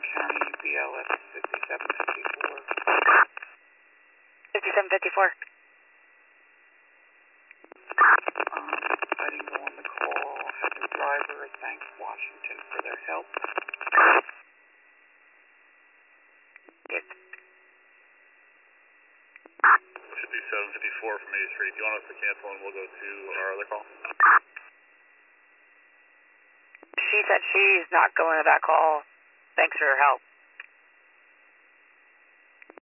County, BLS 5754. 5754. I didn't go on the call. Have the driver thanks Washington for their help. Yes. Should be 754 from A Street. Do you want us to cancel and we'll go to our other call? She said she's not going to that call. Thanks for her help.